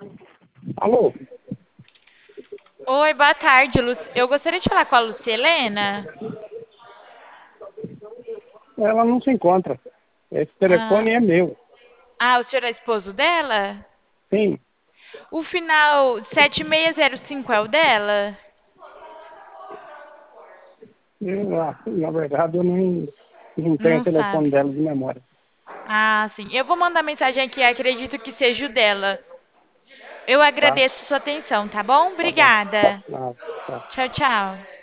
Alô? Oi, boa tarde, Eu gostaria de falar com a Lucielena. Ela não se encontra. Esse Ah, telefone é meu. o senhor é esposo dela? Sim. O final 7605 é o dela? Na verdade, eu não tenho o Não telefone sabe. dela de memória. Ah, sim. Eu vou mandar mensagem aqui, acredito que seja o dela. Eu Tá? agradeço sua atenção, tá bom? Tá bom. Obrigada. Tá, tá. Tchau, tchau.